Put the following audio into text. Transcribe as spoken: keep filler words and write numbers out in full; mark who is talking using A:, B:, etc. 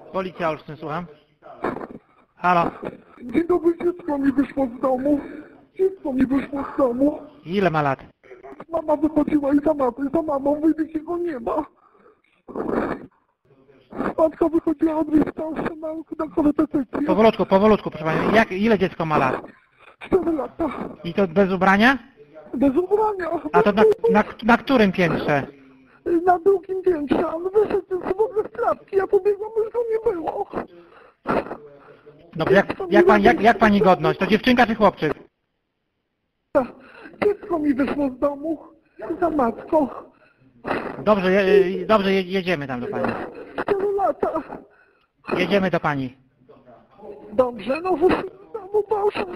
A: Policja Olsztyn, słucham. Halo.
B: Dzień dobry, dziecko mi wyszło z domu. Dziecko mi wyszło z domu.
A: Ile ma lat?
B: Mama wychodziła i za, ma za mamą wyjdzie się go nie ma. Matka wychodziła od mnie starsze na, na korepetycję.
A: Powolutku, powolutku, proszę Pani. Jak, ile dziecko ma lat?
B: Cztery lata.
A: I to bez ubrania?
B: Bez ubrania.
A: A to na, na, na którym piętrze?
B: Na drugim piętrze. On wyszedł z w ogóle z klatki. Ja pobiegłam, już go nie było.
A: Dobrze, jak, jak, pani, jak, jak Pani godność? To dziewczynka czy chłopczyk?
B: Dziecko mi wyszło z domu. Za matką.
A: Dobrze, je, dobrze, je, jedziemy tam do Pani.
B: Cztery lata.
A: Jedziemy do Pani.
B: Dobrze, no wyszło z domu, proszę.